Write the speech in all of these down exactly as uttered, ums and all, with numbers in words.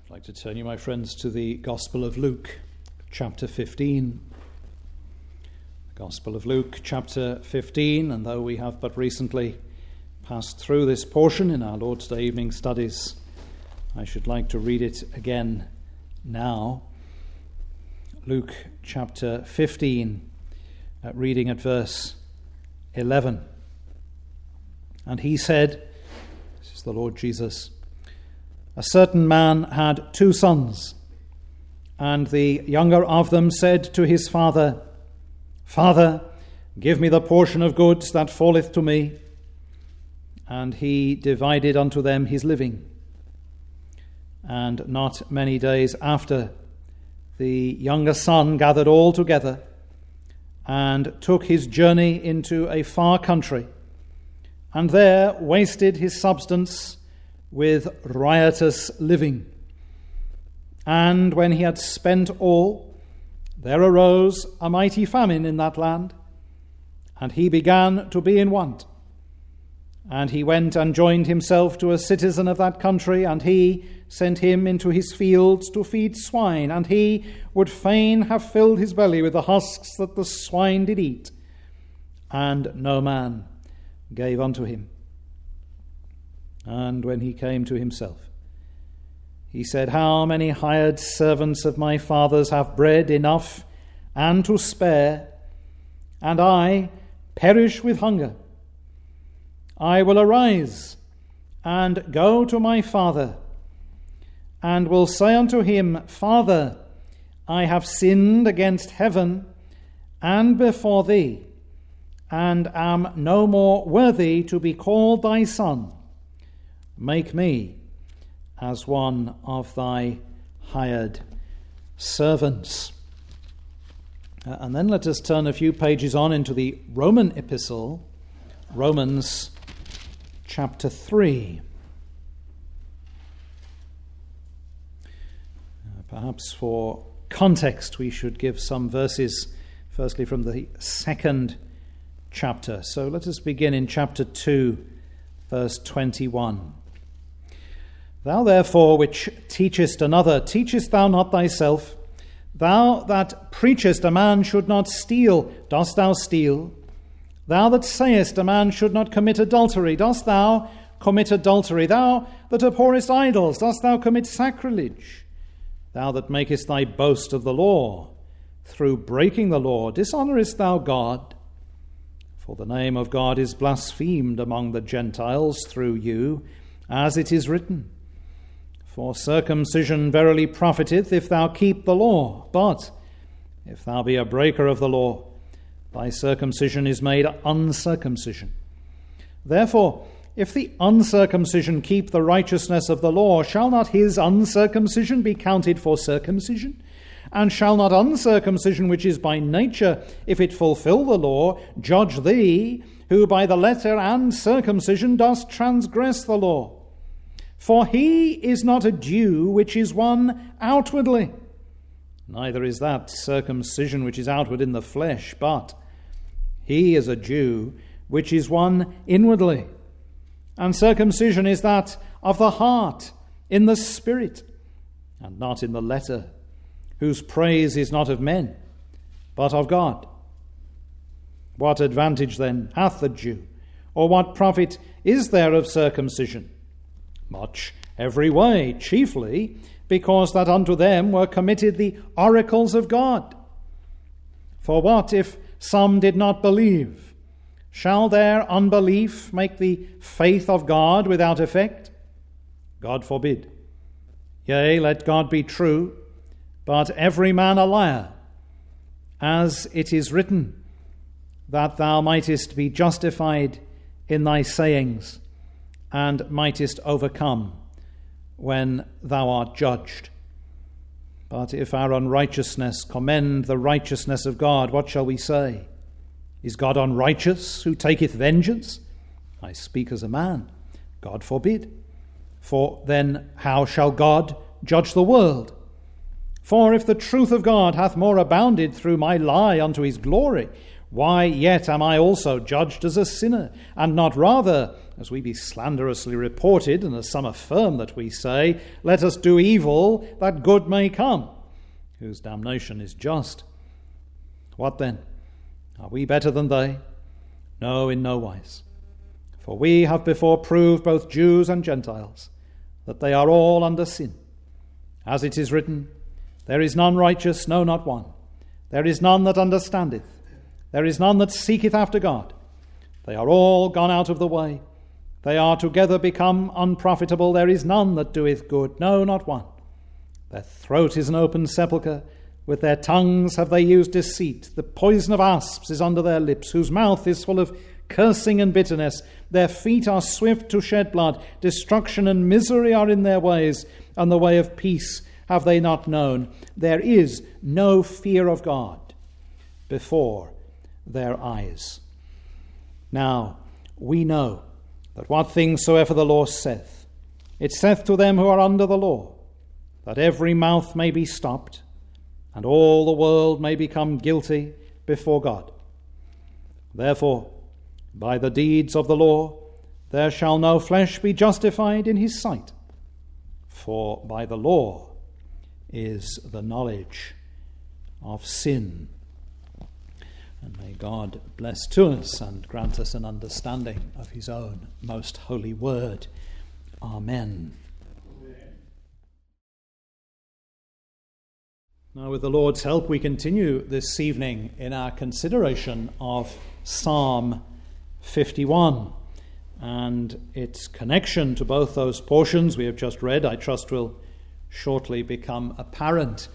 I'd like to turn you, my friends, to the Gospel of Luke, chapter fifteen. The Gospel of Luke, chapter fifteen, and though we have but recently passed through this portion in our Lord's Day evening studies, I should like to read it again now. Luke, chapter fifteen, uh, reading at verse eleven. And he said, this is the Lord Jesus, a certain man had two sons, and the younger of them said to his father, Father, give me the portion of goods that falleth to me. And he divided unto them his living. And not many days after, the younger son gathered all together, and took his journey into a far country, and there wasted his substance with riotous living. And when he had spent all, there arose a mighty famine in that land, and he began to be in want. And he went and joined himself to a citizen of that country, and he sent him into his fields to feed swine, and he would fain have filled his belly with the husks that the swine did eat. And no man gave unto him. And when he came to himself, he said, How many hired servants of my father's have bread enough and to spare, and I perish with hunger? I will arise and go to my father, and will say unto him, Father, I have sinned against heaven and before thee, and am no more worthy to be called thy son. Make me as one of thy hired servants. Uh, and then let us turn a few pages on into the Roman epistle, Romans chapter three. Uh, perhaps for context we should give some verses, firstly from the second chapter. So let us begin in chapter two, verse twenty-one. Thou therefore which teachest another, teachest thou not thyself? Thou that preachest a man should not steal, dost thou steal? Thou that sayest a man should not commit adultery, dost thou commit adultery? Thou that abhorrest idols, dost thou commit sacrilege? Thou that makest thy boast of the law, through breaking the law, dishonourest thou God? For the name of God is blasphemed among the Gentiles through you, as it is written, For circumcision verily profiteth if thou keep the law, but if thou be a breaker of the law, thy circumcision is made uncircumcision. Therefore, if the uncircumcision keep the righteousness of the law, shall not his uncircumcision be counted for circumcision? And shall not uncircumcision, which is by nature, if it fulfill the law, judge thee, who by the letter and circumcision dost transgress the law? For he is not a Jew which is one outwardly, neither is that circumcision which is outward in the flesh, but he is a Jew which is one inwardly. And circumcision is that of the heart, in the spirit, and not in the letter, whose praise is not of men, but of God. What advantage then hath the Jew, or what profit is there of circumcision? Much every way, chiefly because that unto them were committed the oracles of God. For what if some did not believe? Shall their unbelief make the faith of God without effect? God forbid. Yea, let God be true, but every man a liar, as it is written, that thou mightest be justified in thy sayings, and mightest overcome when thou art judged. But if our unrighteousness commend the righteousness of God, what shall we say? Is God unrighteous, who taketh vengeance? I speak as a man. God forbid. For then how shall God judge the world? For if the truth of God hath more abounded through my lie unto his glory, why yet am I also judged as a sinner? And not rather, as we be slanderously reported, and as some affirm that we say, let us do evil, that good may come, whose damnation is just. What then? Are we better than they? No, in no wise. For we have before proved, both Jews and Gentiles, that they are all under sin. As it is written, there is none righteous, no, not one. There is none that understandeth. There is none that seeketh after God. They are all gone out of the way. They are together become unprofitable. There is none that doeth good, no, not one. Their throat is an open sepulchre. With their tongues have they used deceit. The poison of asps is under their lips, whose mouth is full of cursing and bitterness. Their feet are swift to shed blood. Destruction and misery are in their ways, and the way of peace have they not known. There is no fear of God before their eyes. Now we know that what things soever the law saith, it saith to them who are under the law, that every mouth may be stopped, and all the world may become guilty before God. Therefore, by the deeds of the law, there shall no flesh be justified in his sight. For by the law is the knowledge of sin. And may God bless to us and grant us an understanding of his own most holy word. Amen. Now, with the Lord's help, we continue this evening in our consideration of Psalm fifty-one and its connection to both those portions we have just read, I trust will shortly become apparent.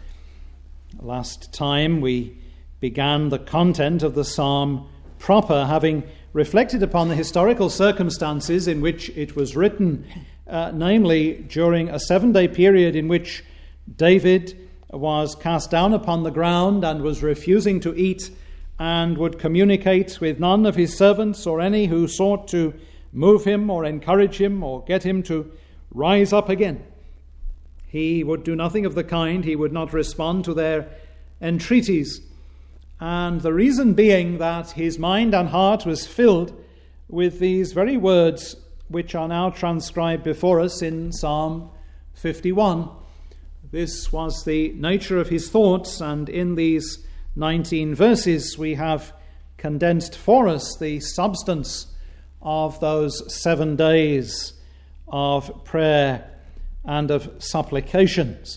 Last time we began the content of the psalm proper, having reflected upon the historical circumstances in which it was written, uh, namely during a seven-day period in which David was cast down upon the ground and was refusing to eat and would communicate with none of his servants or any who sought to move him or encourage him or get him to rise up again. He would do nothing of the kind. He would not respond to their entreaties. And the reason being that his mind and heart was filled with these very words which are now transcribed before us in Psalm fifty-one. This was the nature of his thoughts, and in these nineteen verses we have condensed for us the substance of those seven days of prayer and of supplications.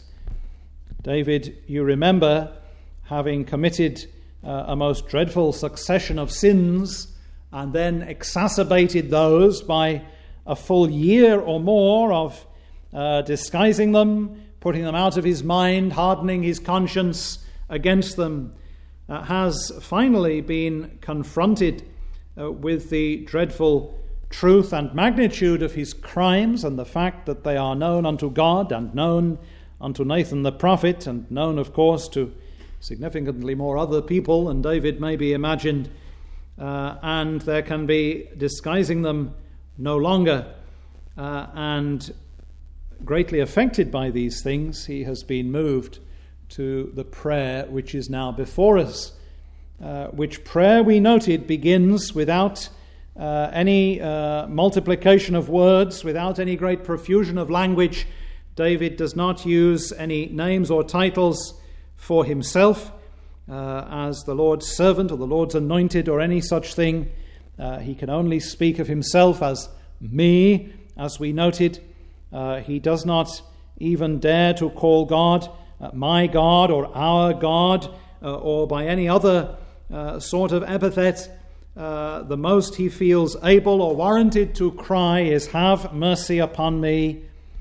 David, you remember, having committed uh, a most dreadful succession of sins and then exacerbated those by a full year or more of uh, disguising them, putting them out of his mind, hardening his conscience against them, uh, has finally been confronted uh, with the dreadful truth and magnitude of his crimes and the fact that they are known unto God and known unto Nathan the prophet and known, of course, to significantly more other people than David may be imagined, uh, and there can be disguising them no longer. Uh, and greatly affected by these things, he has been moved to the prayer which is now before us, uh, which prayer, we noted, begins without uh, any uh, multiplication of words, without any great profusion of language. David does not use any names or titles for himself uh, as the Lord's servant or the Lord's anointed or any such thing. Uh, he can only speak of himself as me, as we noted. Uh, he does not even dare to call God uh, my God or our God uh, or by any other uh, sort of epithet. Uh, the most he feels able or warranted to cry is, "Have mercy upon me,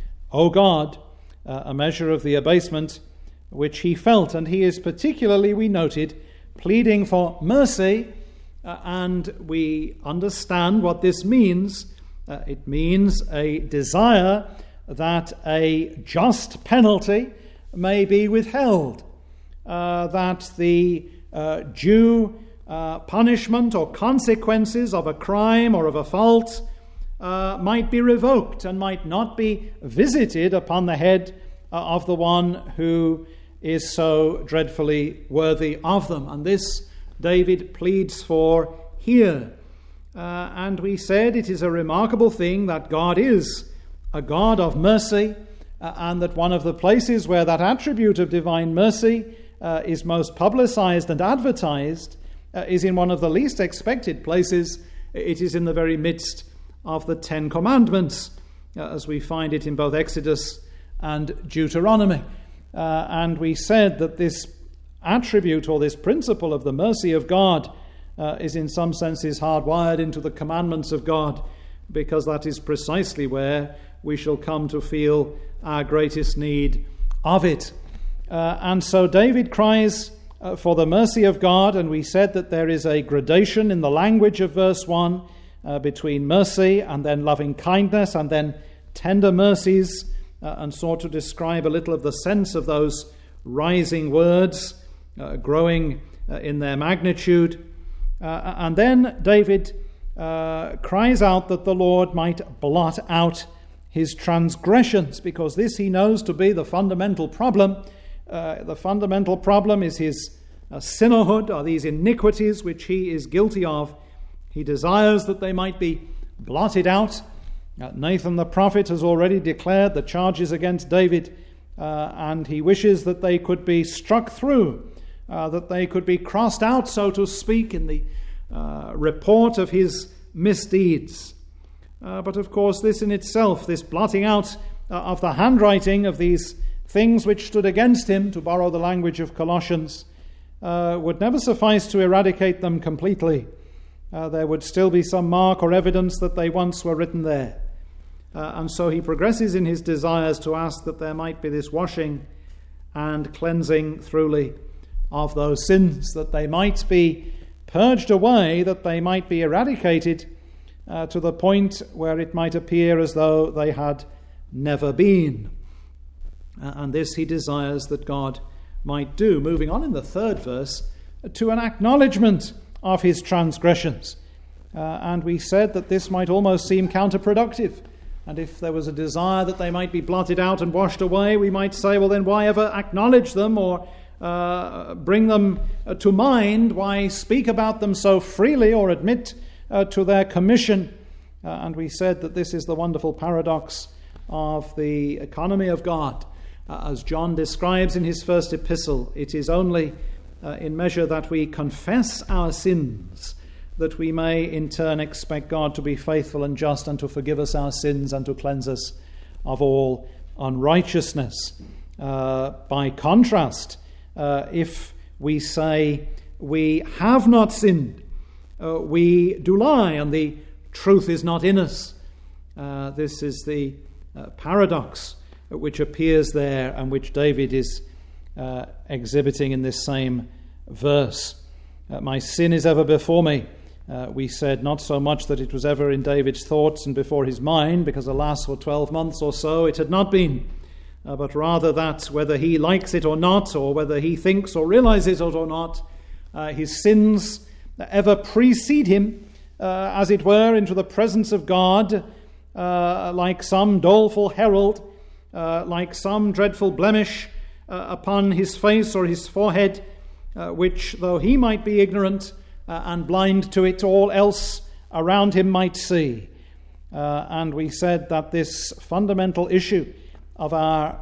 O God," uh, a measure of the abasement which he felt. And he is particularly, we noted, pleading for mercy, uh, and we understand what this means. Uh, it means a desire that a just penalty may be withheld, uh, that the uh, due uh, punishment or consequences of a crime or of a fault uh, might be revoked and might not be visited upon the head uh, of the one who is so dreadfully worthy of them. And this David pleads for here. Uh, and we said it is a remarkable thing that God is a God of mercy, uh, and that one of the places where that attribute of divine mercy uh, is most publicized and advertised uh, is in one of the least expected places. It is in the very midst of the Ten Commandments, uh, as we find it in both Exodus and Deuteronomy. Uh, and we said that this attribute or this principle of the mercy of God uh, is in some senses hardwired into the commandments of God, because that is precisely where we shall come to feel our greatest need of it. Uh, and so David cries uh, for the mercy of God, and we said that there is a gradation in the language of verse one uh, between mercy and then loving kindness and then tender mercies, uh, and sought to describe a little of the sense of those rising words, uh, growing uh, in their magnitude. Uh, and then David uh, cries out that the Lord might blot out his transgressions, because this he knows to be the fundamental problem. Uh, the fundamental problem is his uh, sinnerhood, are these iniquities which he is guilty of. He desires that they might be blotted out. Uh, Nathan the prophet has already declared the charges against David, uh, and he wishes that they could be struck through, uh, that they could be crossed out, so to speak, in the uh, report of his misdeeds. Uh, but of course, this in itself, this blotting out uh, of the handwriting of these things which stood against him, to borrow the language of Colossians, uh, would never suffice to eradicate them completely. Uh, there would still be some mark or evidence that they once were written there. Uh, and so he progresses in his desires to ask that there might be this washing and cleansing throughly of those sins, that they might be purged away, that they might be eradicated, Uh, to the point where it might appear as though they had never been. Uh, and this he desires that God might do. Moving on in the third verse uh, to an acknowledgement of his transgressions. Uh, and we said that this might almost seem counterproductive. And if there was a desire that they might be blotted out and washed away, we might say, well, then why ever acknowledge them or uh, bring them uh, to mind? Why speak about them so freely or admit Uh, to their commission? Uh, and we said that this is the wonderful paradox of the economy of God. Uh, as John describes in his first epistle, it is only uh, in measure that we confess our sins that we may in turn expect God to be faithful and just and to forgive us our sins and to cleanse us of all unrighteousness. Uh, by contrast, uh, if we say we have not sinned, Uh, we do lie and the truth is not in us. Uh, this is the uh, paradox which appears there and which David is uh, exhibiting in this same verse. Uh, my sin is ever before me. Uh, we said not so much that it was ever in David's thoughts and before his mind, because alas, for twelve months or so it had not been, uh, but rather that whether he likes it or not, or whether he thinks or realizes it or not, uh, his sins ever precede him, uh, as it were, into the presence of God, uh, like some doleful herald, uh, like some dreadful blemish uh, upon his face or his forehead, uh, which, though he might be ignorant uh, and blind to it, all else around him might see. Uh, and we said that this fundamental issue of our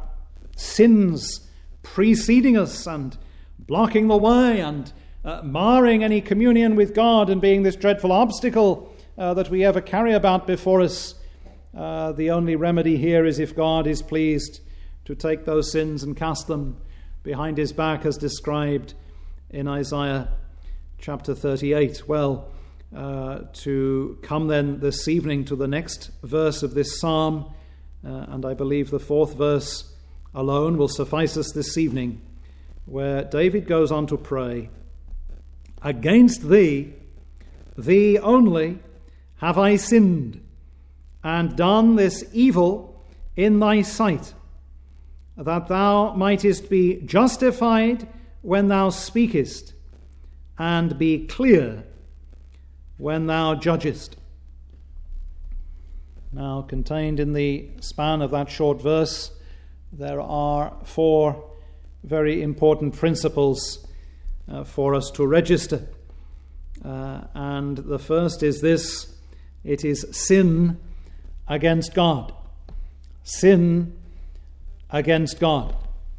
sins preceding us and blocking the way and Uh, marring any communion with God and being this dreadful obstacle uh, that we ever carry about before us, uh, the only remedy here is if God is pleased to take those sins and cast them behind his back, as described in Isaiah chapter thirty-eight. Well, uh, to come then this evening to the next verse of this psalm, uh, and I believe the fourth verse alone will suffice us this evening, where David goes on to pray, against thee, thee only, have I sinned, and done this evil in thy sight, that thou mightest be justified when thou speakest, and be clear when thou judgest. Now, contained in the span of that short verse, there are four very important principles Uh, for us to register. Uh, and the first is this: it is sin against God. Sin against God.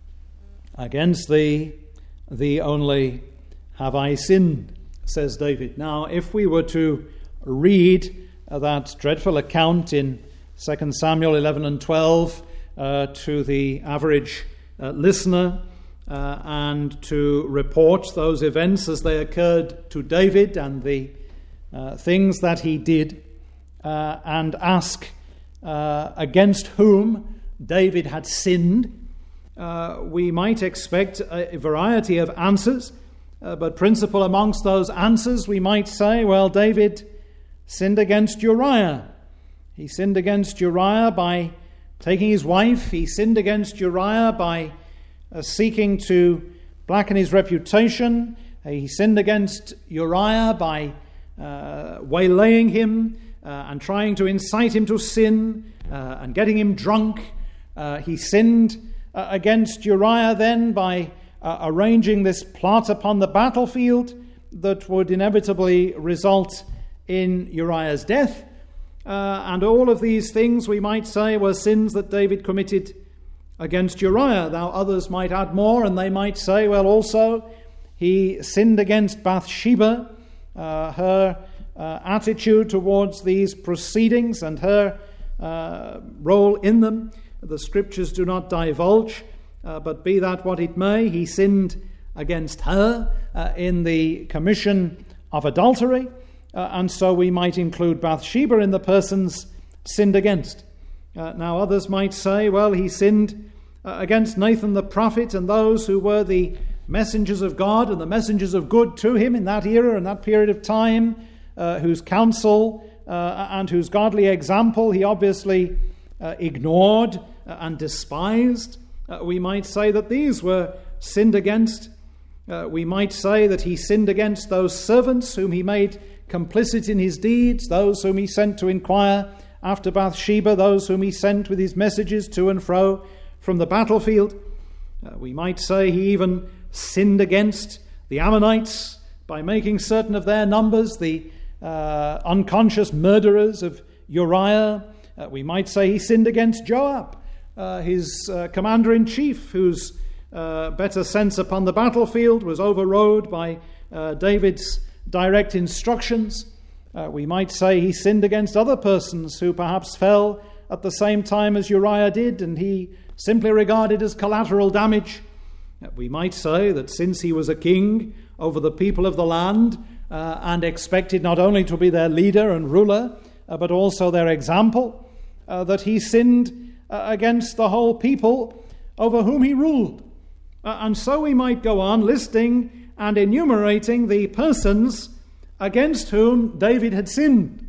Against thee, thee only, have I sinned, says David. Now, if we were to read uh, that dreadful account in Second Samuel eleven and twelve uh, to the average uh, listener, uh, and to report those events as they occurred to David and the uh, things that he did, uh, and ask uh, against whom David had sinned, uh, we might expect a variety of answers, uh, but principal amongst those answers we might say, well, David sinned against Uriah. He sinned against Uriah by taking his wife. He sinned against Uriah by uh, seeking to blacken his reputation. Uh, he sinned against Uriah by uh, waylaying him uh, and trying to incite him to sin uh, and getting him drunk. Uh, he sinned uh, against Uriah then by uh, arranging this plot upon the battlefield that would inevitably result in Uriah's death. Uh, and all of these things, we might say, were sins that David committed against Uriah. Now, others might add more, and they might say, well, also, he sinned against Bathsheba, uh, her uh, attitude towards these proceedings and her uh, role in them. The scriptures do not divulge, uh, but be that what it may, he sinned against her uh, in the commission of adultery. Uh, and so we might include Bathsheba in the persons sinned against. Uh, now others might say, well, he sinned uh, against Nathan the prophet and those who were the messengers of God and the messengers of good to him in that era and that period of time, uh, whose counsel uh, and whose godly example he obviously uh, ignored uh, and despised. Uh, we might say that these were sinned against. Uh, we might say that he sinned against those servants whom he made complicit in his deeds, those whom he sent to inquire after Bathsheba, those whom he sent with his messages to and fro from the battlefield. Uh, we might say he even sinned against the Ammonites by making certain of their numbers, the uh, unconscious murderers of Uriah. Uh, we might say he sinned against Joab, uh, his uh, commander-in-chief, whose uh, better sense upon the battlefield was overrode by uh, David's direct instructions. Uh, we might say he sinned against other persons who perhaps fell at the same time as Uriah did, and he simply regarded as collateral damage. Uh, we might say that since he was a king over the people of the land uh, and expected not only to be their leader and ruler, uh, but also their example, uh, that he sinned uh, against the whole people over whom he ruled. Uh, and so we might go on listing and enumerating the persons against whom David had sinned.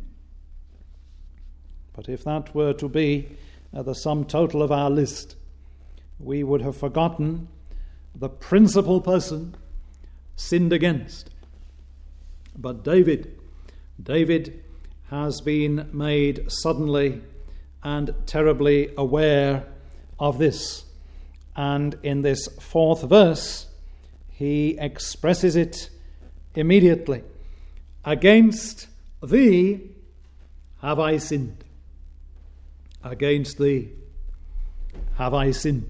But if that were to be uh, the sum total of our list, we would have forgotten the principal person sinned against. But David, David has been made suddenly and terribly aware of this. And in this fourth verse, he expresses it immediately. Against thee have I sinned. Against thee have I sinned.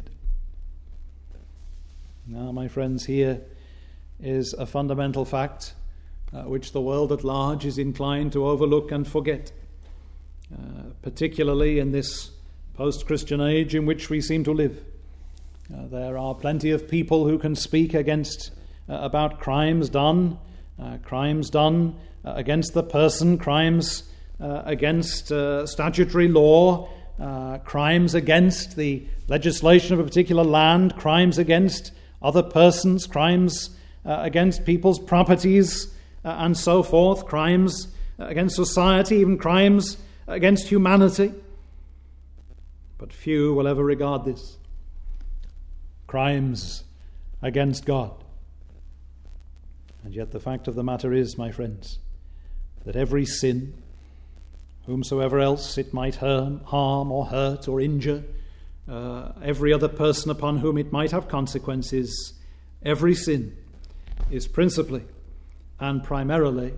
Now, my friends, here is a fundamental fact uh, which the world at large is inclined to overlook and forget, uh, particularly in this post-Christian age in which we seem to live. Uh, there are plenty of people who can speak against uh, about crimes done, uh, crimes done uh, against the person, crimes uh, against uh, statutory law, uh, crimes against the legislation of a particular land, crimes against other persons, crimes uh, against people's properties, uh, and so forth, crimes against society, even crimes against humanity. But few will ever regard this. Crimes against God. And yet the fact of the matter is, my friends, that every sin, whomsoever else it might harm, harm or hurt or injure, uh, every other person upon whom it might have consequences, every sin is principally and primarily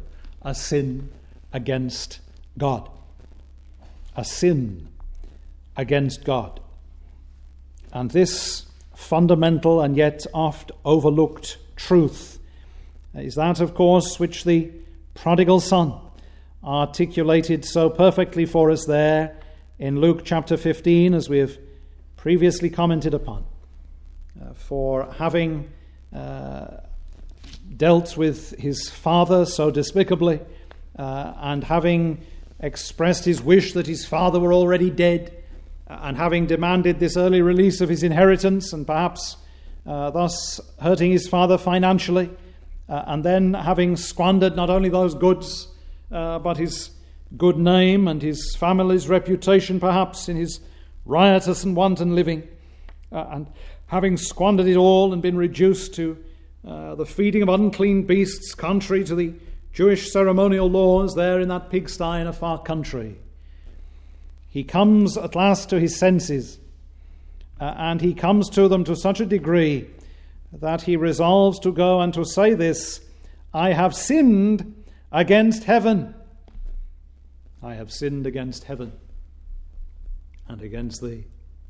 a sin against God. A sin against God. And this fundamental and yet oft overlooked truth is that, of course, which the prodigal son articulated so perfectly for us there in Luke chapter fifteen, as we have previously commented upon. Uh, for having uh, dealt with his father so despicably, uh, and having expressed his wish that his father were already dead, and having demanded this early release of his inheritance, and perhaps uh, thus hurting his father financially, uh, and then having squandered not only those goods, uh, but his good name and his family's reputation, perhaps, in his riotous and wanton living, uh, and having squandered it all and been reduced to uh, the feeding of unclean beasts, contrary to the Jewish ceremonial laws there in that pigsty in a far country. He comes at last to his senses, uh, and he comes to them to such a degree that he resolves to go and to say this: I have sinned against heaven. I have sinned against heaven and against thee.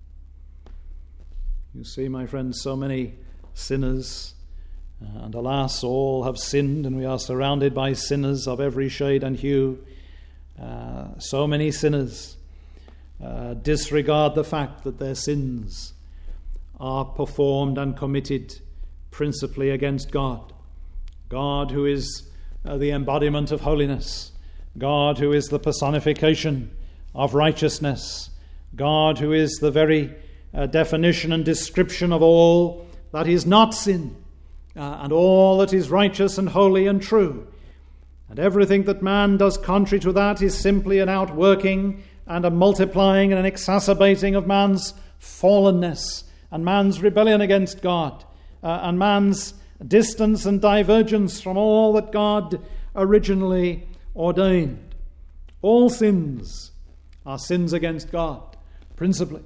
You see, my friends, so many sinners, uh, and alas, all have sinned, and we are surrounded by sinners of every shade and hue. Uh, so many sinners Uh, disregard the fact that their sins are performed and committed principally against God. God, who is uh, the embodiment of holiness. God, who is the personification of righteousness. God, who is the very uh, definition and description of all that is not sin, uh, and all that is righteous and holy and true. And everything that man does contrary to that is simply an outworking and a multiplying and an exacerbating of man's fallenness and man's rebellion against God, uh, and man's distance and divergence from all that God originally ordained. All sins are sins against God, principally.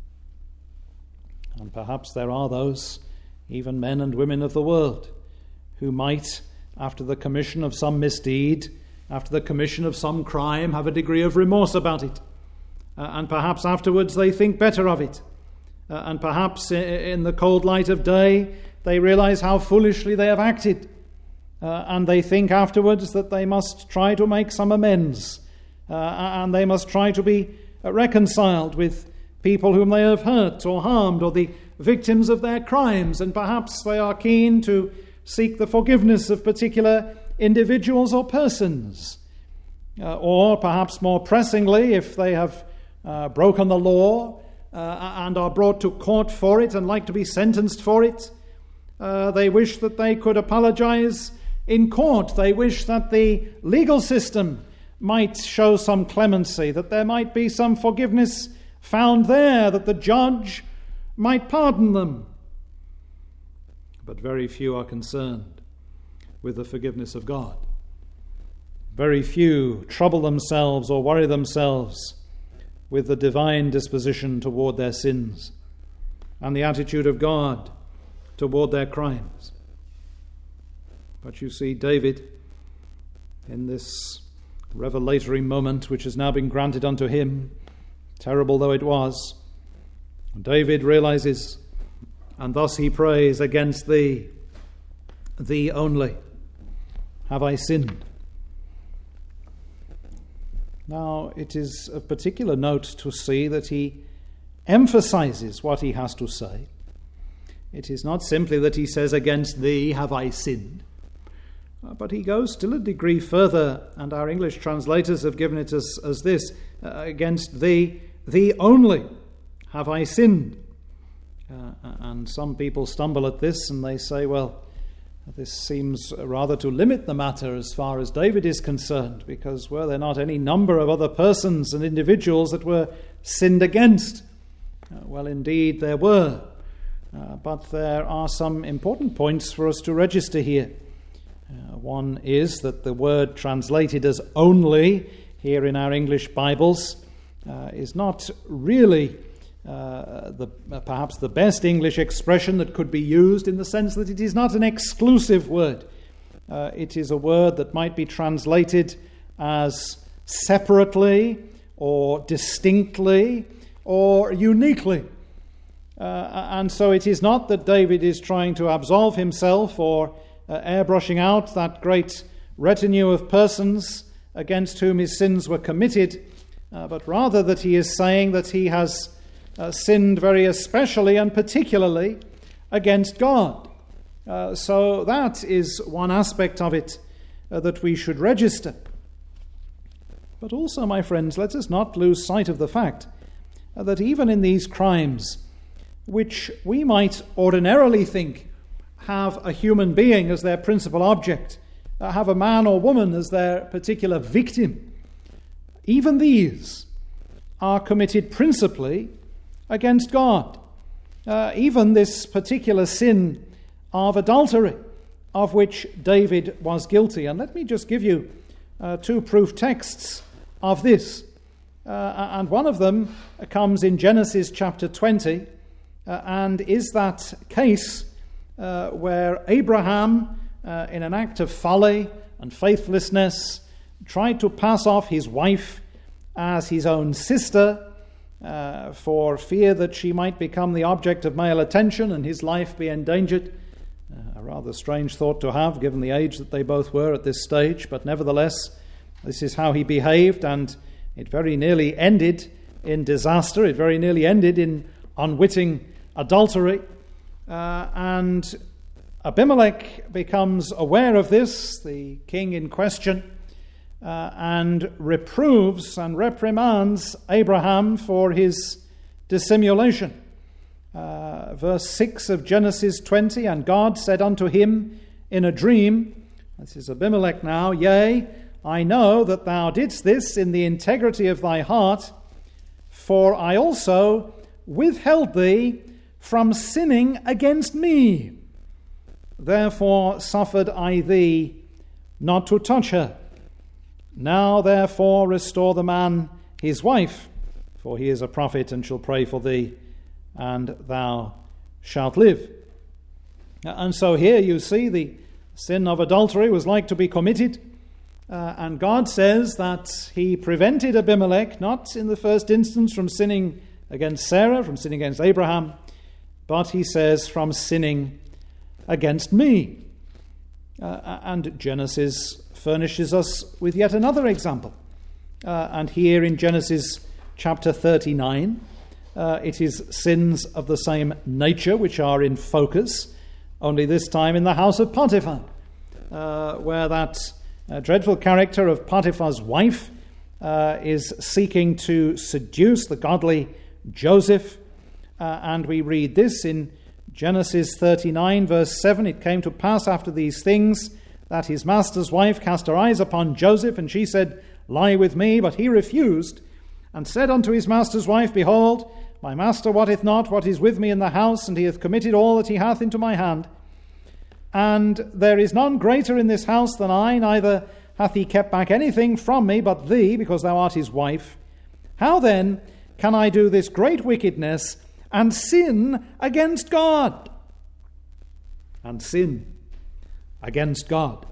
And perhaps there are those, even men and women of the world, who might, after the commission of some misdeed, after the commission of some crime, have a degree of remorse about it. Uh, and perhaps afterwards they think better of it. Uh, and perhaps in the cold light of day they realize how foolishly they have acted. Uh, and they think afterwards that they must try to make some amends. Uh, and they must try to be reconciled with people whom they have hurt or harmed, or the victims of their crimes. And perhaps they are keen to seek the forgiveness of particular individuals or persons. Uh, or perhaps more pressingly, if they have Uh, broken the law uh, and are brought to court for it and like to be sentenced for it, uh, they wish that they could apologize in court. They wish that the legal system might show some clemency, that there might be some forgiveness found there, that the judge might pardon them. But very few are concerned with the forgiveness of God. Very few trouble themselves or worry themselves with the divine disposition toward their sins and the attitude of God toward their crimes. But you see, David, in this revelatory moment which has now been granted unto him, terrible though it was, David realizes, and thus he prays, against thee, thee only, have I sinned. Now, it is of particular note to see that he emphasizes what he has to say. It is not simply that he says, against thee have I sinned, but he goes still a degree further, and our English translators have given it as, as this, uh, against thee, thee only have I sinned. Uh, and some people stumble at this and they say, well, this seems rather to limit the matter as far as David is concerned, because were there not any number of other persons and individuals that were sinned against? Uh, well, indeed there were. Uh, but there are some important points for us to register here. Uh, one is that the word translated as only here in our English Bibles uh, is not really Uh, the, uh, perhaps the best English expression that could be used, in the sense that it is not an exclusive word. Uh, it is a word that might be translated as separately or distinctly or uniquely. Uh, and so it is not that David is trying to absolve himself or uh, airbrushing out that great retinue of persons against whom his sins were committed, uh, but rather that he is saying that he has uh, sinned very especially and particularly against God. Uh, so that is one aspect of it uh, that we should register. But also, my friends, let us not lose sight of the fact uh, that even in these crimes, which we might ordinarily think have a human being as their principal object, uh, have a man or woman as their particular victim, even these are committed principally against God. Uh, even this particular sin of adultery, of which David was guilty. And let me just give you uh, two proof texts of this. Uh, and one of them comes in Genesis chapter twenty, uh, and is that case uh, where Abraham, uh, in an act of folly and faithlessness, tried to pass off his wife as his own sister uh, for fear that she might become the object of male attention and his life be endangered. Uh, a rather strange thought to have, given the age that they both were at this stage, but nevertheless, this is how he behaved, and it very nearly ended in disaster. It very nearly ended in unwitting adultery. Uh, and Abimelech becomes aware of this, the king in question, uh, and reproves and reprimands Abraham for his dissimulation. Uh, verse six of Genesis twenty, and God said unto him in a dream, this is Abimelech now, yea, I know that thou didst this in the integrity of thy heart, for I also withheld thee from sinning against me. Therefore suffered I thee not to touch her. Now therefore restore the man his wife, for he is a prophet and shall pray for thee, and thou shalt live. And so here you see the sin of adultery was like to be committed. Uh, and God says that he prevented Abimelech, not in the first instance from sinning against Sarah, from sinning against Abraham, but he says from sinning against me. Uh, and Genesis furnishes us with yet another example. Uh, and here in Genesis chapter thirty-nine, uh, it is sins of the same nature which are in focus, only this time in the house of Potiphar, uh, where that A dreadful character of Potiphar's wife uh, is seeking to seduce the godly Joseph. Uh, and we read this in Genesis thirty-nine, verse seven. It came to pass after these things that his master's wife cast her eyes upon Joseph, and she said, Lie with me. But he refused, and said unto his master's wife, Behold, my master wotteth not what is with me in the house, and he hath committed all that he hath into my hand. And there is none greater in this house than I, neither hath he kept back anything from me but thee, because thou art his wife. How then can I do this great wickedness and sin against God? And sin against God.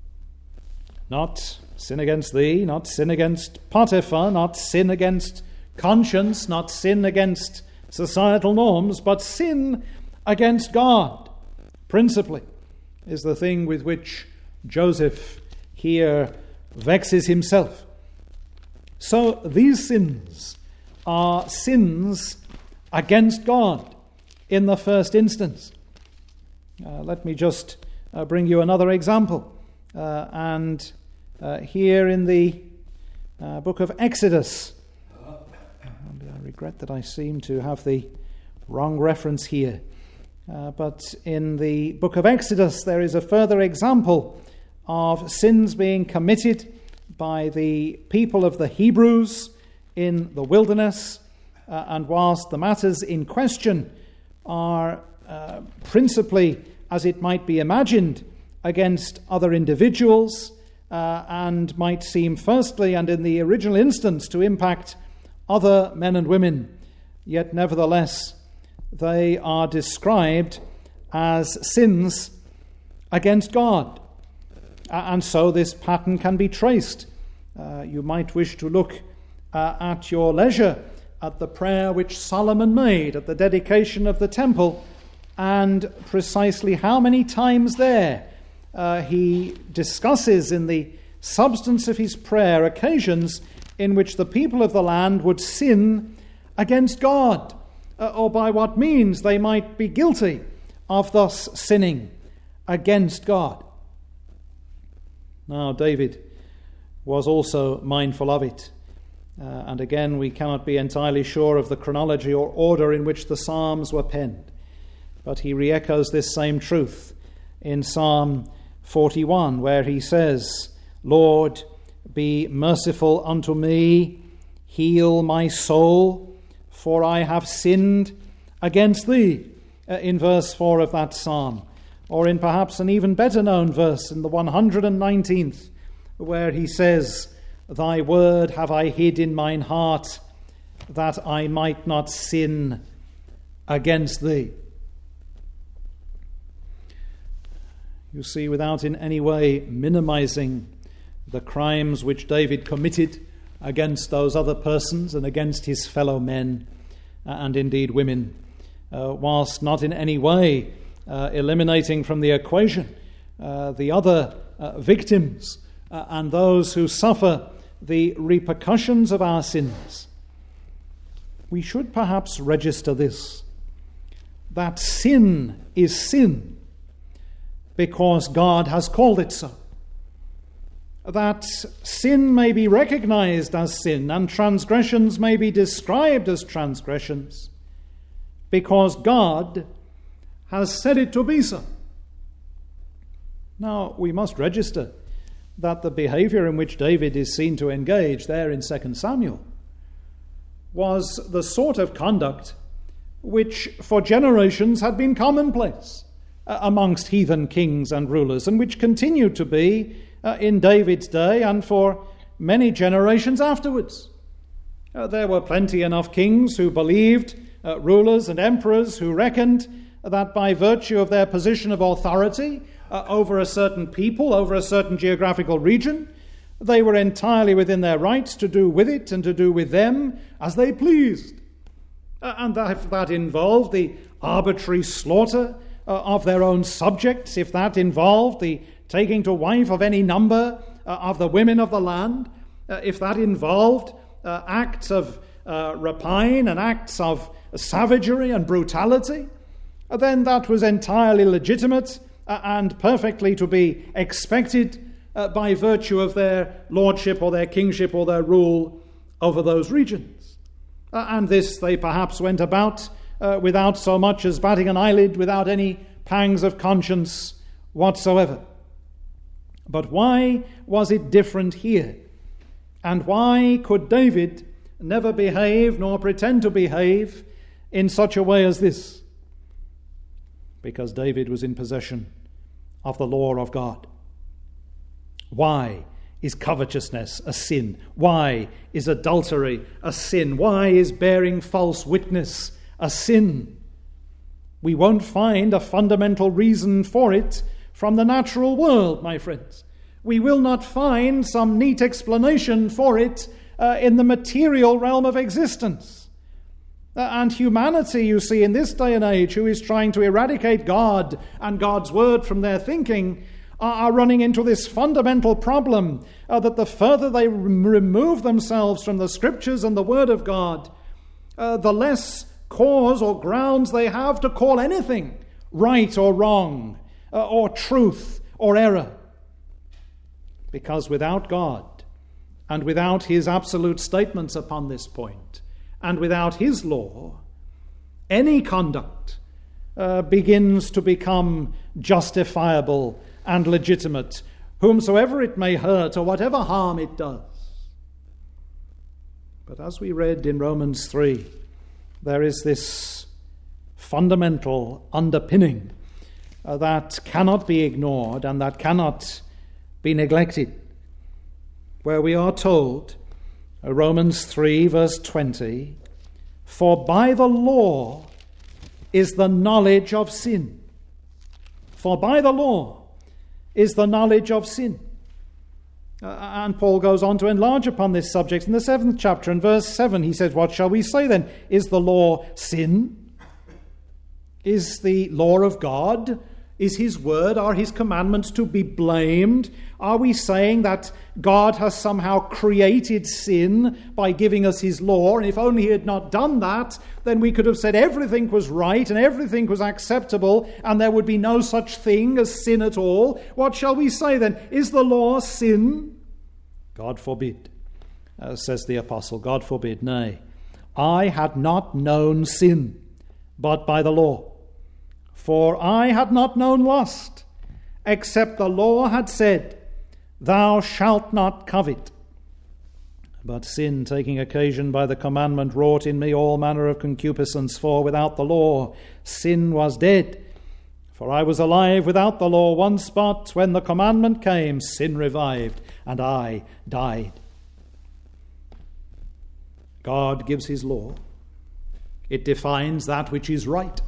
Not sin against thee, not sin against Potiphar, not sin against conscience, not sin against societal norms, but sin against God, principally, is the thing with which Joseph here vexes himself. So these sins are sins against God in the first instance. Uh, let me just uh, bring you another example. Uh, and uh, here in the uh, book of Exodus, and I regret that I seem to have the wrong reference here. Uh, but in the book of Exodus, there is a further example of sins being committed by the people of the Hebrews in the wilderness. Uh, and whilst the matters in question are uh, principally, as it might be imagined, against other individuals, uh, and might seem firstly and in the original instance to impact other men and women, yet nevertheless they are described as sins against God. And so this pattern can be traced. Uh, you might wish to look uh, at your leisure at the prayer which Solomon made at the dedication of the temple, and precisely how many times there uh, he discusses in the substance of his prayer occasions in which the people of the land would sin against God, uh, or by what means they might be guilty of thus sinning against God. Now, David was also mindful of it. Uh, and again, we cannot be entirely sure of the chronology or order in which the Psalms were penned. But he re-echoes this same truth in Psalm forty-one, where he says, "Lord, be merciful unto me, heal my soul, for I have sinned against thee," uh, in verse four of that psalm. Or in perhaps an even better known verse in the one hundred nineteenth, where he says, "Thy word have I hid in mine heart, that I might not sin against thee." You see, without in any way minimizing the crimes which David committed against those other persons and against his fellow men, uh, and indeed women, uh, whilst not in any way uh, eliminating from the equation uh, the other uh, victims uh, and those who suffer the repercussions of our sins, we should perhaps register this, that sin is sin because God has called it so. That sin may be recognized as sin and transgressions may be described as transgressions because God has said it to be so. Now, we must register that the behavior in which David is seen to engage there in Second Samuel was the sort of conduct which for generations had been commonplace uh, amongst heathen kings and rulers, and which continued to be uh, in David's day and for many generations afterwards. Uh, there were plenty enough kings who believed, uh, rulers and emperors who reckoned that by virtue of their position of authority uh, over a certain people, over a certain geographical region, they were entirely within their rights to do with it and to do with them as they pleased. Uh, and that, if that involved the arbitrary slaughter uh, of their own subjects, if that involved the taking to wife of any number uh, of the women of the land, uh, if that involved uh, acts of uh, rapine and acts of savagery and brutality, uh, then that was entirely legitimate uh, and perfectly to be expected uh, by virtue of their lordship or their kingship or their rule over those regions. Uh, and this they perhaps went about uh, without so much as batting an eyelid, without any pangs of conscience whatsoever. But why was it different here? And why could David never behave nor pretend to behave in such a way as this? Because David was in possession of the law of God. Why is covetousness a sin? Why is adultery a sin? Why is bearing false witness a sin? We won't find a fundamental reason for it from the natural world, my friends. We will not find some neat explanation for it uh, in the material realm of existence. Uh, and humanity, you see, in this day and age, who is trying to eradicate God and God's word from their thinking, are, are running into this fundamental problem uh, that the further they rem- remove themselves from the scriptures and the word of God, uh, the less cause or grounds they have to call anything right or wrong, uh, or truth or error. Because without God, and without his absolute statements upon this point, and without his law, any conduct uh, begins to become justifiable and legitimate, whomsoever it may hurt or whatever harm it does. But as we read in Romans three, there is this fundamental underpinning uh, that cannot be ignored and that cannot be neglected, where we are told, uh, Romans three verse twenty, "For by the law is the knowledge of sin." For by the law is the knowledge of sin. Uh, and Paul goes on to enlarge upon this subject in the seventh chapter. In verse seven, he says, "What shall we say then? Is the law sin? Is the law of God, is his word, are his commandments to be blamed? Are we saying that God has somehow created sin by giving us his law, and if only he had not done that, then we could have said everything was right and everything was acceptable and there would be no such thing as sin at all? What shall we say then? Is the law sin? God forbid," uh, says the apostle. God forbid. Nay, I had not known sin, but by the law. For I had not known lust, except the law had said, Thou shalt not covet. But sin, taking occasion by the commandment, wrought in me all manner of concupiscence, for without the law sin was dead. For I was alive without the law once, but when the commandment came, sin revived, and I died. God gives his law. It defines that which is right,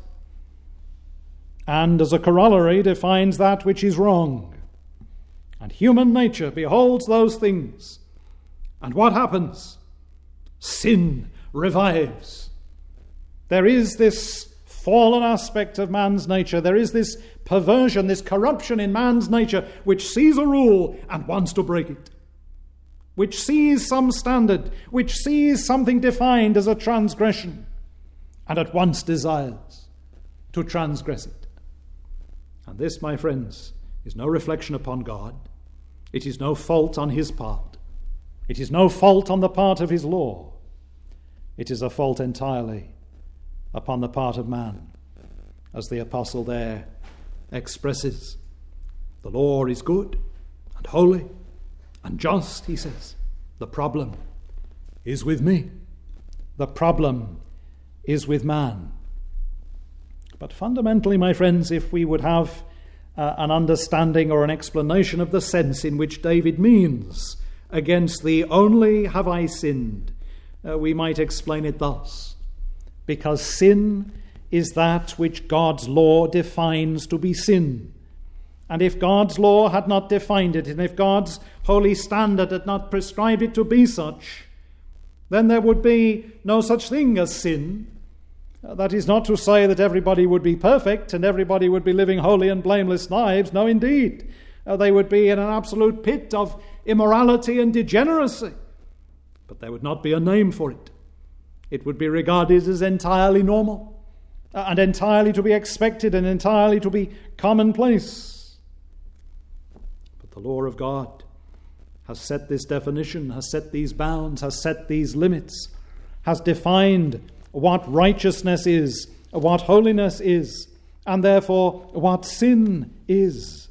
and as a corollary defines that which is wrong. And human nature beholds those things. And what happens? Sin revives. There is this fallen aspect of man's nature. There is this perversion, this corruption in man's nature, which sees a rule and wants to break it, which sees some standard, which sees something defined as a transgression, and at once desires to transgress it. And this, my friends, is no reflection upon God. It is no fault on his part. It is no fault on the part of his law. It is a fault entirely upon the part of man, as the apostle there expresses. The law is good and holy and just, he says. The problem is with me. The problem is with man. But fundamentally, my friends, if we would have uh, an understanding or an explanation of the sense in which David means against the only have I sinned, uh, we might explain it thus. Because sin is that which God's law defines to be sin. And if God's law had not defined it, and if God's holy standard had not prescribed it to be such, then there would be no such thing as sin. That is not to say that everybody would be perfect and everybody would be living holy and blameless lives. No, indeed. Uh, they would be in an absolute pit of immorality and degeneracy. But there would not be a name for it. It would be regarded as entirely normal uh, and entirely to be expected and entirely to be commonplace. But the law of God has set this definition, has set these bounds, has set these limits, has defined what righteousness is, what holiness is, and therefore what sin is.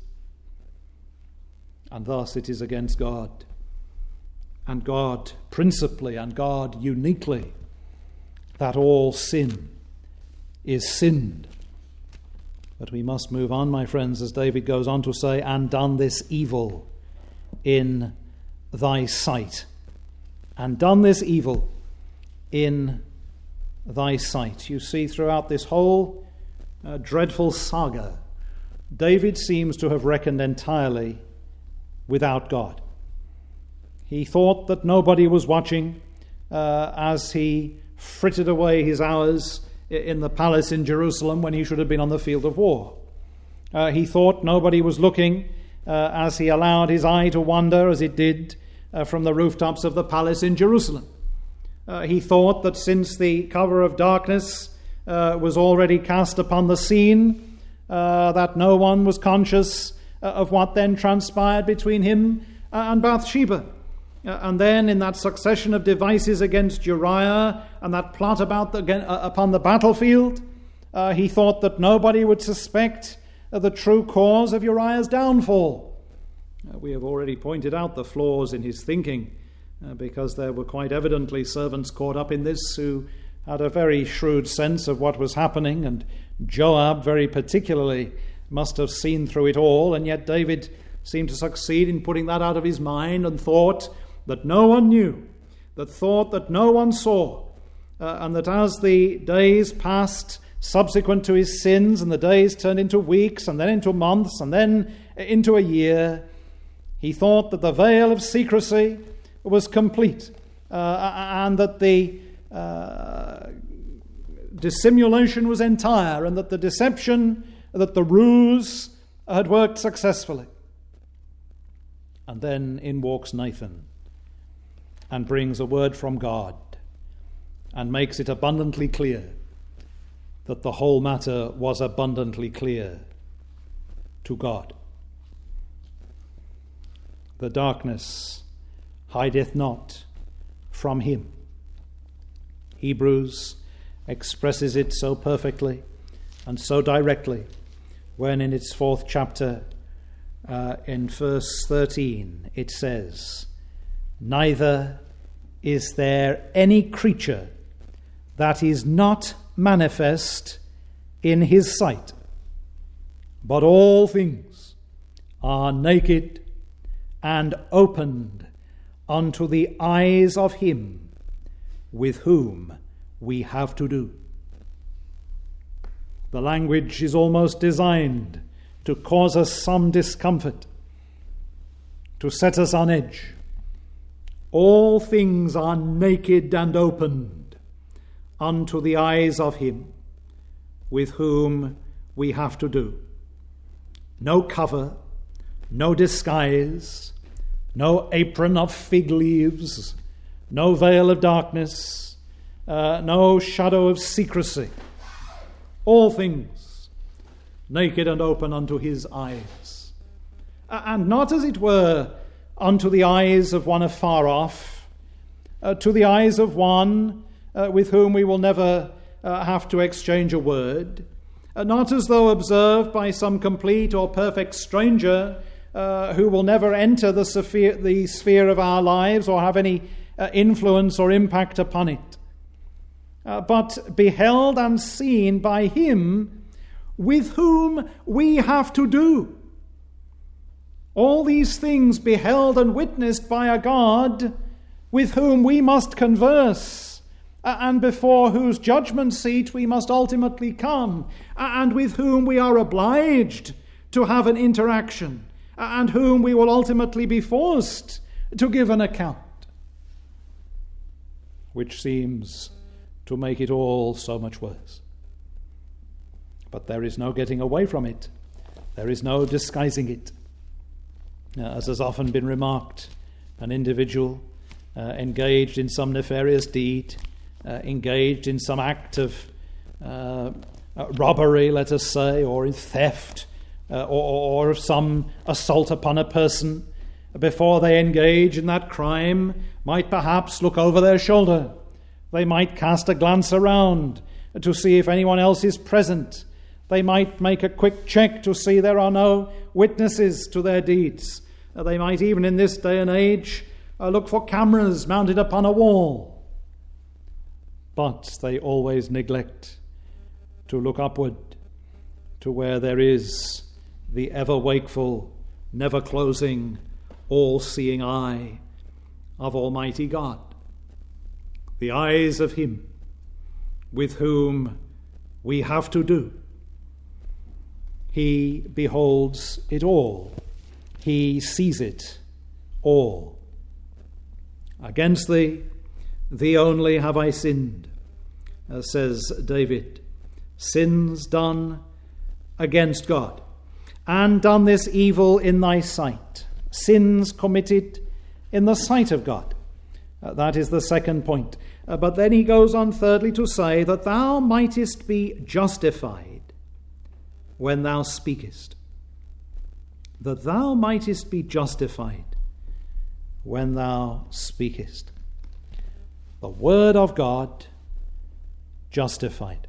And thus it is against God, and God principally, and God uniquely, that all sin is sinned. But we must move on, my friends, as David goes on to say, and done this evil in thy sight. And done this evil in thy sight. You see, throughout this whole uh, dreadful saga, David seems to have reckoned entirely without God. He thought that nobody was watching uh, as he frittered away his hours in the palace in Jerusalem when he should have been on the field of war. Uh, he thought nobody was looking uh, as he allowed his eye to wander, as it did, uh, from the rooftops of the palace in Jerusalem. Uh, he thought that since the cover of darkness uh, was already cast upon the scene, uh, that no one was conscious uh, of what then transpired between him uh, and Bathsheba. Uh, and then in that succession of devices against Uriah and that plot about the, uh, upon the battlefield, uh, he thought that nobody would suspect uh, the true cause of Uriah's downfall. Uh, we have already pointed out the flaws in his thinking, uh, because there were quite evidently servants caught up in this who had a very shrewd sense of what was happening, and Joab very particularly must have seen through it all, and yet David seemed to succeed in putting that out of his mind, and thought that no one knew, that thought that no one saw, uh, and that as the days passed, subsequent to his sins, and the days turned into weeks, and then into months, and then into a year, he thought that the veil of secrecy was complete, uh, and that the uh, dissimulation was entire, and that the deception, that the ruse had worked successfully. And then in walks Nathan and brings a word from God and makes it abundantly clear that the whole matter was abundantly clear to God. The darkness hideth not from him. Hebrews expresses it so perfectly and so directly when in its fourth chapter, uh, in verse thirteen, it says, "Neither is there any creature that is not manifest in his sight, but all things are naked and opened unto the eyes of him with whom we have to do." The language is almost designed to cause us some discomfort, to set us on edge. All things are naked and opened unto the eyes of him with whom we have to do. No cover, no disguise, no apron of fig leaves, no veil of darkness, uh, no shadow of secrecy. All things naked and open unto his eyes. And not, as it were, unto the eyes of one afar off, uh, to the eyes of one uh, with whom we will never uh, have to exchange a word, uh, not as though observed by some complete or perfect stranger uh, who will never enter the sphere, the sphere of our lives or have any uh, influence or impact upon it. Uh, but beheld and seen by him with whom we have to do. All these things beheld and witnessed by a God with whom we must converse, uh, and before whose judgment seat we must ultimately come, uh, and with whom we are obliged to have an interaction, uh, and whom we will ultimately be forced to give an account. Which seems to make it all so much worse. But there is no getting away from it. There is no disguising it. As has often been remarked, an individual uh, engaged in some nefarious deed, uh, engaged in some act of uh, uh, robbery, let us say, or in theft, uh, or, or of some assault upon a person, before they engage in that crime, might perhaps look over their shoulder. They might cast a glance around to see if anyone else is present. They might make a quick check to see there are no witnesses to their deeds. They might even in this day and age uh, look for cameras mounted upon a wall. But they always neglect to look upward to where there is the ever-wakeful, never-closing, all-seeing eye of Almighty God. The eyes of him with whom we have to do. He beholds it all. He sees it all. Against thee, thee only have I sinned, as says David. Sins done against God, and done this evil in thy sight. Sins committed in the sight of God. Uh, that is the second point. Uh, but then he goes on thirdly to say that thou mightest be justified when thou speakest. That thou mightest be justified when thou speakest. The word of God justified.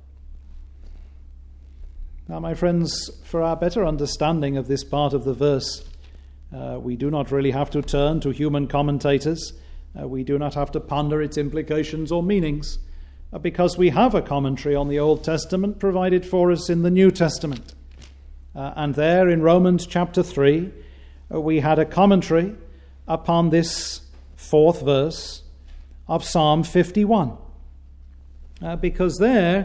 Now, my friends, for our better understanding of this part of the verse, uh, we do not really have to turn to human commentators. Uh, we do not have to ponder its implications or meanings, uh, because we have a commentary on the Old Testament provided for us in the New Testament. Uh, and there in Romans chapter three, uh, we had a commentary upon this fourth verse of Psalm fifty-one. Uh, because there,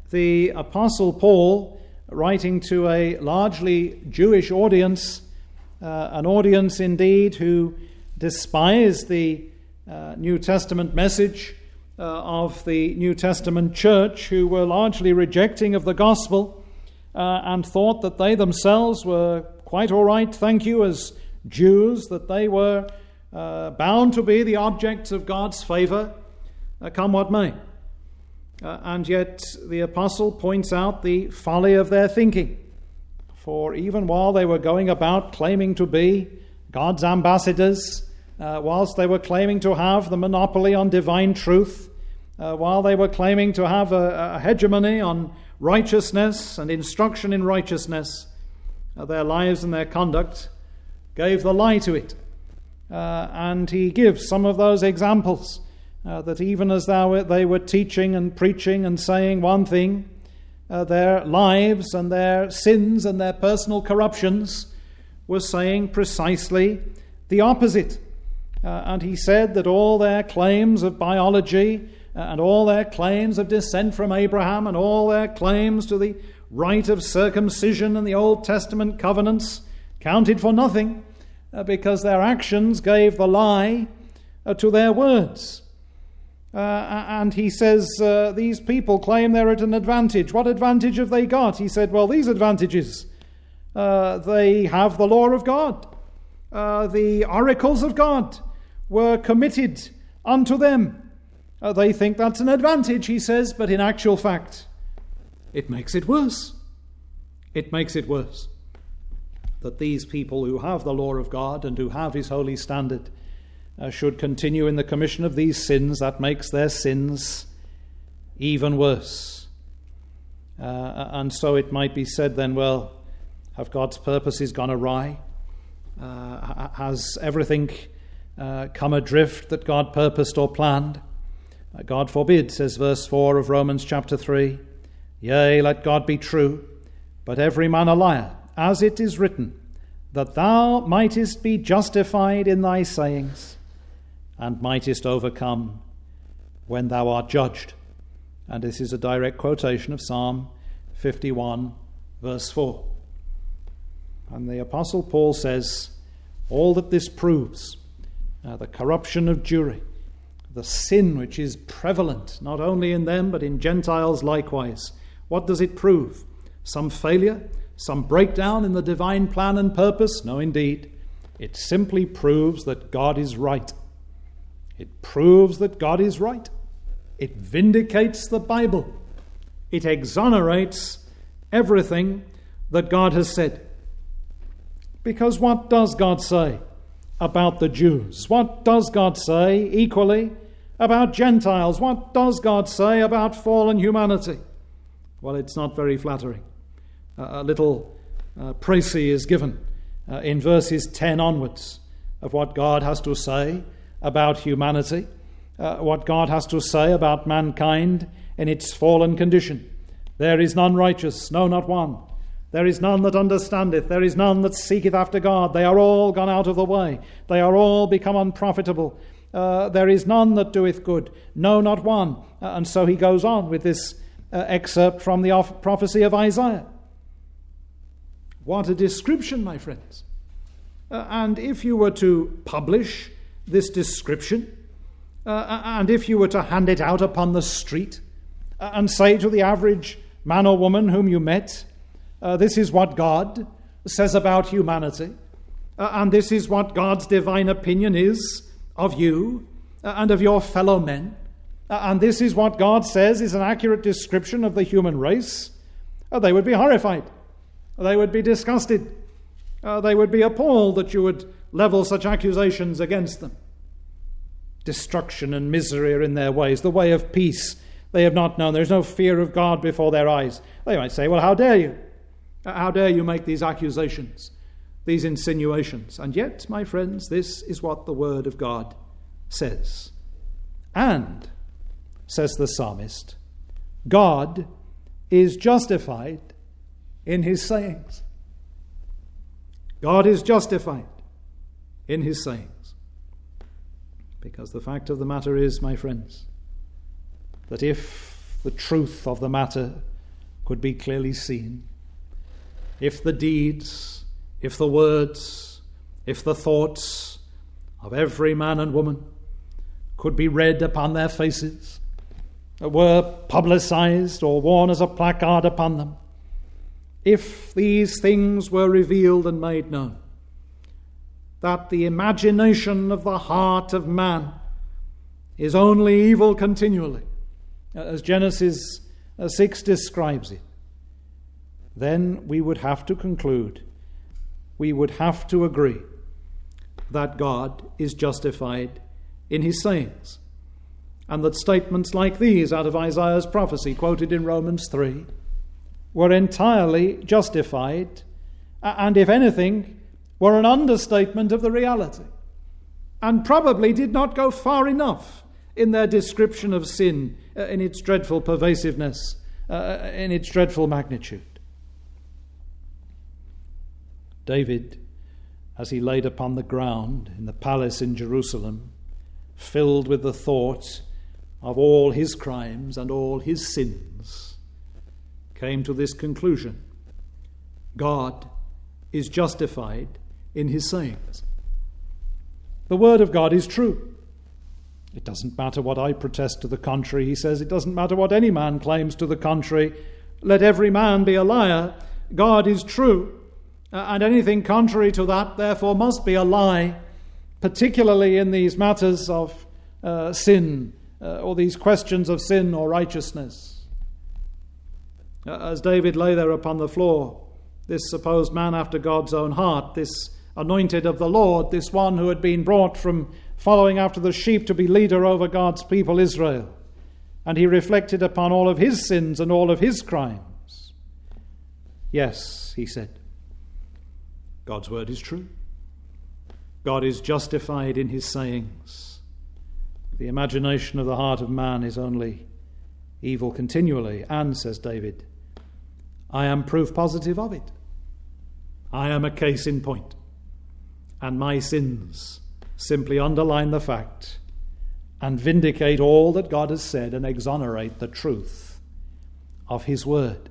the Apostle Paul, writing to a largely Jewish audience, uh, an audience indeed who despised the uh, New Testament message uh, of the New Testament church, who were largely rejecting of the gospel uh, and thought that they themselves were quite all right, thank you, as Jews, that they were uh, bound to be the objects of God's favor, uh, come what may. Uh, and yet the apostle points out the folly of their thinking. For even while they were going about claiming to be God's ambassadors, uh, whilst they were claiming to have the monopoly on divine truth, uh, while they were claiming to have a, a hegemony on righteousness and instruction in righteousness, uh, their lives and their conduct gave the lie to it. Uh, and he gives some of those examples. Uh, that even as thou, they were teaching and preaching and saying one thing, uh, their lives and their sins and their personal corruptions were saying precisely the opposite. Uh, and he said that all their claims of biology uh, and all their claims of descent from Abraham and all their claims to the rite of circumcision and the Old Testament covenants counted for nothing uh, because their actions gave the lie uh, to their words. Uh, and he says, uh, these people claim they're at an advantage. What advantage have they got? He said, well, these advantages. Uh, they have the law of God. Uh, the oracles of God were committed unto them. Uh, they think that's an advantage, he says, but in actual fact, it makes it worse. It makes it worse. That these people who have the law of God and who have his holy standard Uh, should continue in the commission of these sins, that makes their sins even worse. Uh, and so it might be said then, well, have God's purposes gone awry? Uh, has everything uh, come adrift that God purposed or planned? Uh, God forbid, says verse four of Romans chapter three. Yea, let God be true, but every man a liar, as it is written, that thou mightest be justified in thy sayings, and mightest overcome when thou art judged. And this is a direct quotation of Psalm fifty-one, verse four. And the Apostle Paul says, all that this proves, uh, the corruption of Jewry, the sin which is prevalent, not only in them, but in Gentiles likewise, what does it prove? Some failure? Some breakdown in the divine plan and purpose? No, indeed. It simply proves that God is right. It proves that God is right. It vindicates the Bible. It exonerates everything that God has said. Because what does God say about the Jews? What does God say equally about Gentiles? What does God say about fallen humanity? Well, it's not very flattering. Uh, a little uh, précis is given uh, in verses ten onwards of what God has to say about humanity, uh, what God has to say about mankind in its fallen condition. There is none righteous, no, not one. There is none that understandeth, there is none that seeketh after God. They are all gone out of the way. They are all become unprofitable. Uh, there is none that doeth good, no, not one. Uh, and so he goes on with this uh, excerpt from the off- prophecy of Isaiah. What a description, my friends. Uh, and if you were to publish this description, uh, and if you were to hand it out upon the street uh, and say to the average man or woman whom you met, uh, this is what God says about humanity, uh, and this is what God's divine opinion is of you uh, and of your fellow men, uh, and this is what God says is an accurate description of the human race, uh, they would be horrified. They would be disgusted. Uh, they would be appalled that you would level such accusations against them. Destruction and misery are in their ways, the way of peace they have not known. There's no fear of God before their eyes. They might say, well, how dare you? How dare you make these accusations, these insinuations? And yet, my friends, this is what the Word of God says. And, says the psalmist, God is justified in his sayings. God is justified in his sayings. Because the fact of the matter is, my friends, that if the truth of the matter could be clearly seen, if the deeds, if the words, if the thoughts of every man and woman could be read upon their faces, were publicized or worn as a placard upon them, if these things were revealed and made known, that the imagination of the heart of man is only evil continually, as Genesis six describes it, then we would have to conclude, we would have to agree that God is justified in his sayings, and that statements like these out of Isaiah's prophecy quoted in Romans three were entirely justified, and if anything, were an understatement of the reality, and probably did not go far enough in their description of sin, uh, in its dreadful pervasiveness, uh, in its dreadful magnitude. David, as he laid upon the ground in the palace in Jerusalem, filled with the thought of all his crimes and all his sins, came to this conclusion: God is justified in his sayings. The word of God is true. It doesn't matter what I protest to the contrary, he says. It doesn't matter what any man claims to the contrary. Let every man be a liar. God is true. Uh, and anything contrary to that, therefore, must be a lie, particularly in these matters of uh, sin, uh, or these questions of sin or righteousness. Uh, as David lay there upon the floor, this supposed man after God's own heart, this anointed of the Lord, this one who had been brought from following after the sheep to be leader over God's people Israel, and he reflected upon all of his sins and all of his crimes. Yes, he said, God's word is true. God is justified in his sayings. The imagination of the heart of man is only evil continually, and, says David, I am proof positive of it. I am a case in point, and my sins simply underline the fact and vindicate all that God has said and exonerate the truth of his word.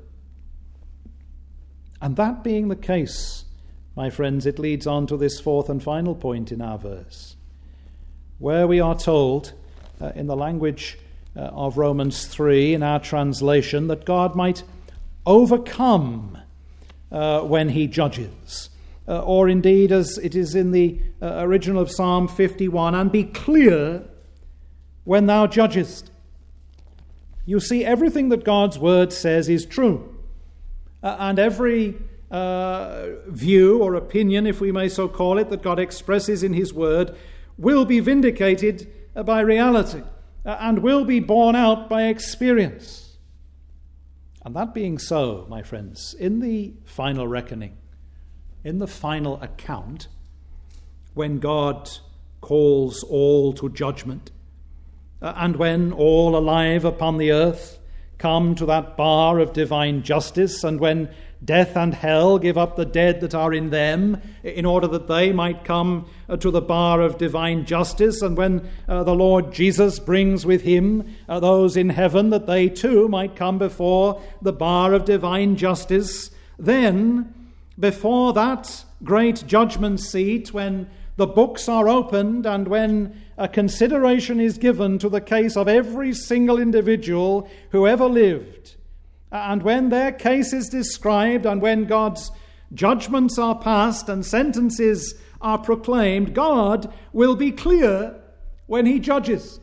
And that being the case, my friends, it leads on to this fourth and final point in our verse, where we are told, uh, in the language uh, of Romans three, in our translation, that God might overcome uh, when he judges. Uh, or indeed, as it is in the uh, original of Psalm fifty-one, and be clear when thou judgest. You see, everything that God's word says is true. Uh, and every uh, view or opinion, if we may so call it, that God expresses in his word will be vindicated uh, by reality uh, and will be borne out by experience. And that being so, my friends, in the final reckoning, in the final account, when God calls all to judgment, uh, and when all alive upon the earth come to that bar of divine justice, and when death and hell give up the dead that are in them, in order that they might come uh, to the bar of divine justice, and when uh, the Lord Jesus brings with him uh, those in heaven, that they too might come before the bar of divine justice, then before that great judgment seat, when the books are opened and when a consideration is given to the case of every single individual who ever lived, and when their case is described, and when God's judgments are passed and sentences are proclaimed, God will be clear when he judges.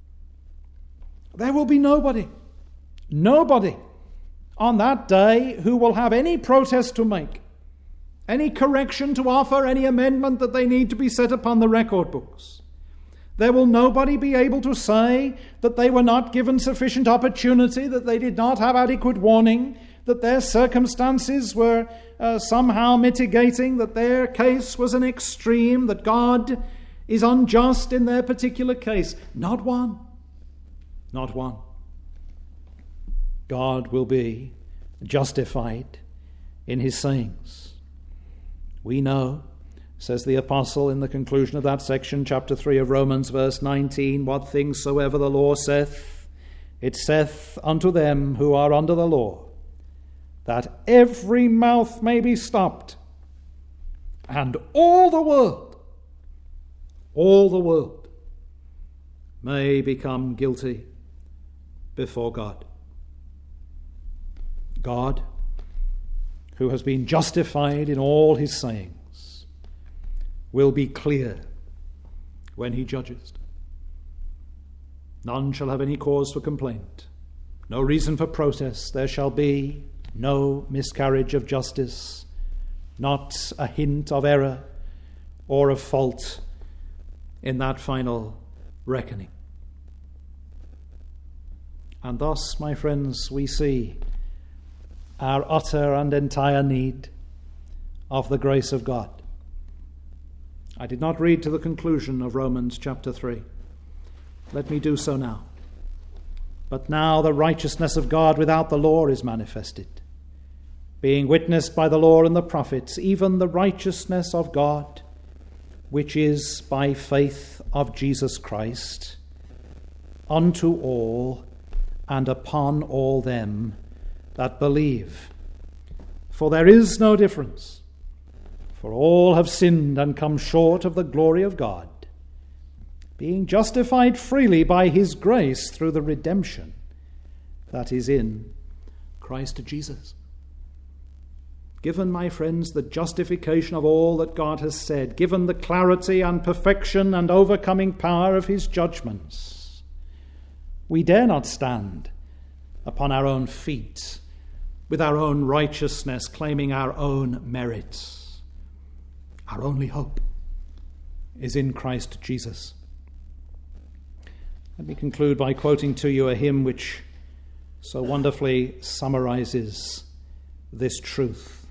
There will be nobody, nobody on that day who will have any protest to make, any correction to offer, any amendment that they need to be set upon the record books. There will nobody be able to say that they were not given sufficient opportunity, that they did not have adequate warning, that their circumstances were uh, somehow mitigating, that their case was an extreme, that God is unjust in their particular case. Not one. Not one. God will be justified in his sayings. We know, says the apostle in the conclusion of that section, chapter three of Romans, verse nineteen, what things soever the law saith, it saith unto them who are under the law, that every mouth may be stopped, and all the world, all the world may become guilty before God. God, who has been justified in all his sayings, will be clear when he judges. None shall have any cause for complaint, no reason for protest. There shall be no miscarriage of justice, not a hint of error or of fault in that final reckoning. And thus, my friends, we see our utter and entire need of the grace of God. I did not read to the conclusion of Romans chapter three. Let me do so now. But now the righteousness of God without the law is manifested, being witnessed by the law and the prophets, even the righteousness of God, which is by faith of Jesus Christ, unto all and upon all them that believe. For there is no difference, for all have sinned and come short of the glory of God, being justified freely by his grace through the redemption that is in Christ Jesus. Given, my friends, the justification of all that God has said, given the clarity and perfection and overcoming power of his judgments, we dare not stand upon our own feet with our own righteousness, claiming our own merits. Our only hope is in Christ Jesus. Let me conclude by quoting to you a hymn which so wonderfully summarizes this truth.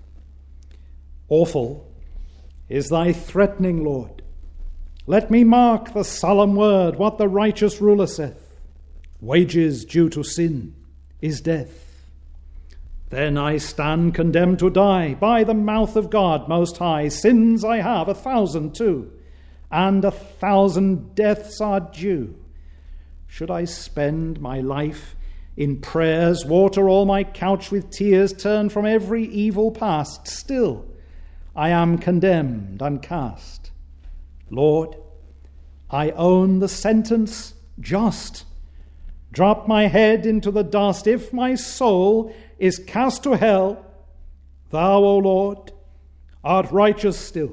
Awful is thy threatening, Lord. Let me mark the solemn word, what the righteous ruler saith. Wages due to sin is death. Then I stand condemned to die by the mouth of God most high. Sins I have a thousand too, and a thousand deaths are due. Should I spend my life in prayers, water all my couch with tears, turn from every evil past, still I am condemned and cast. Lord, I own the sentence just. Drop my head into the dust. If my soul is cast to hell, thou, O Lord, art righteous still.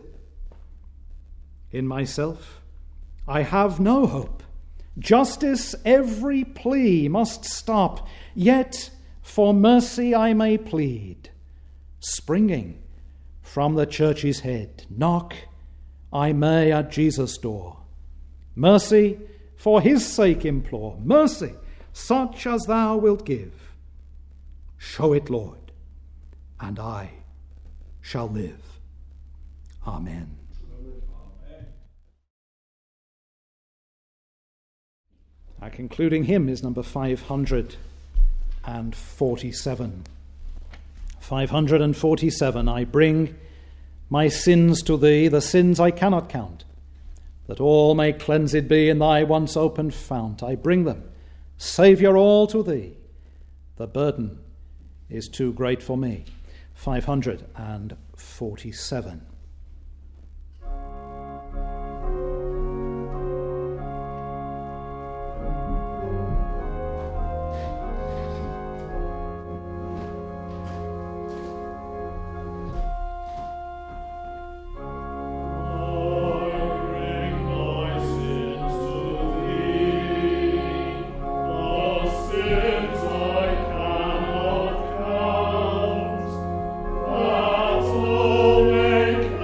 In myself I have no hope. Justice every plea must stop, yet for mercy I may plead. Springing from the church's head, knock I may at Jesus' door. Mercy for his sake implore, mercy such as thou wilt give. Show it, Lord, and I shall live. Amen. Our concluding hymn is number five hundred forty-seven. five hundred forty-seven. I bring my sins to thee, the sins I cannot count, that all may cleansed be in thy once opened fount. I bring them, Saviour, all to thee. The burden is too great for me. five hundred forty-seven. Make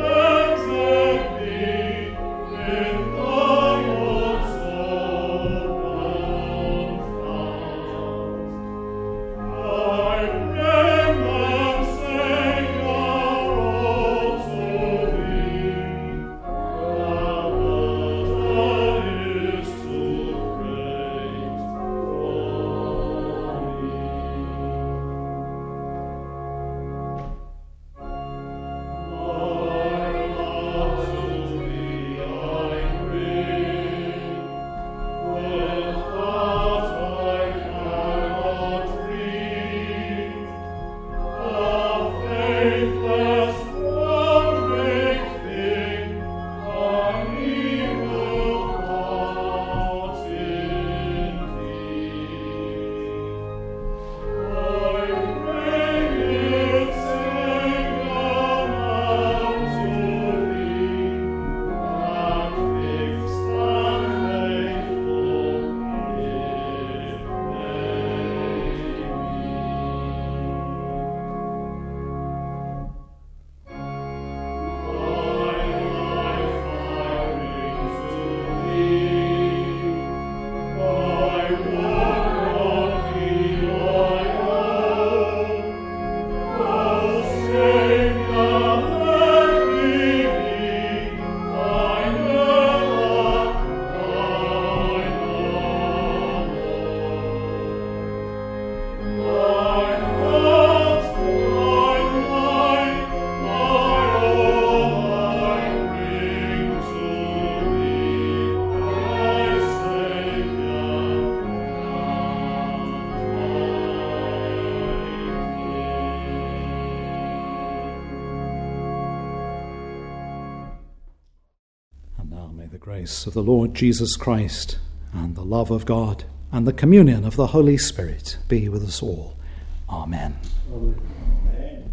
Now may the grace of the Lord Jesus Christ and the love of God and the communion of the Holy Spirit be with us all. Amen. Amen.